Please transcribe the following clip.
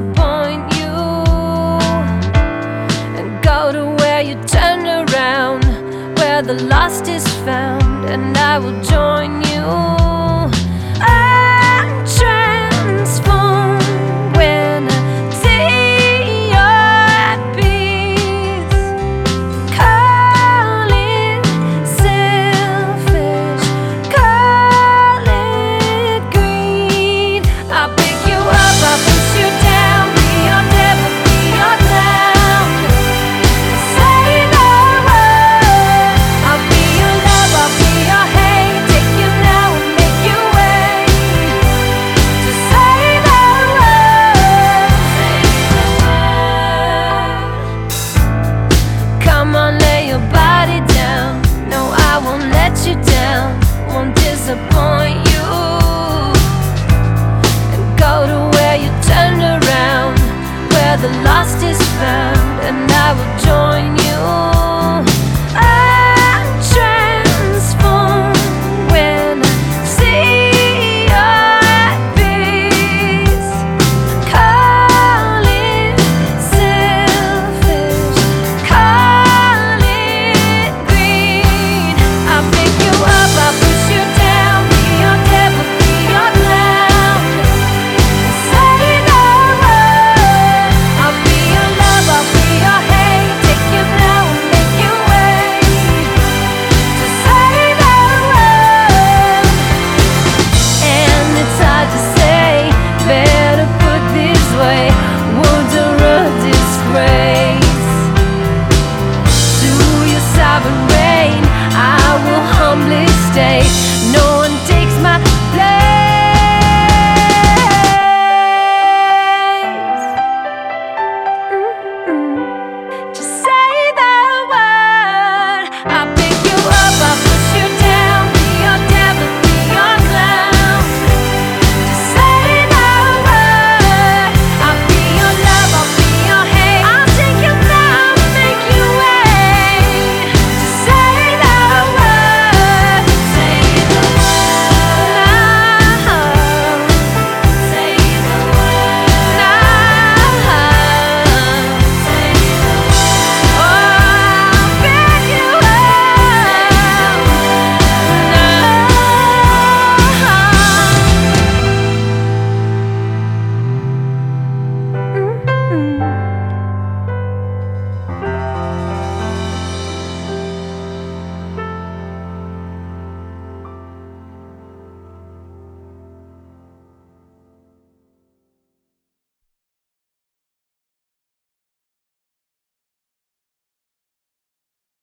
disappoint you, and go to where you turn around, where the lost is found, and I will join you. I'm transformed when I see you're at peace. Call it selfish, call it greed. I'll pick you up, I'll push you down, be your devil, be your clown. Say the word, I'll be your love, I'll be your hate. Take you now and make you wait. Just say the word, come on, lay your body down. No, I won't let you down, won't disappoint you. And go to where you turned around, where the lost is found, and I will join you. I'm transformed when I see you're at peace. Call it selfish, call it greed. I'll pick you up, I'll push you down, be your devil, be your clown. Say the word, I'll be your love, I'll be your hate. Take you now and make you wait. Just say the word, and it's hard to say. Better put this way, words are a disgrace. To your sovereign reign, I will humbly stay.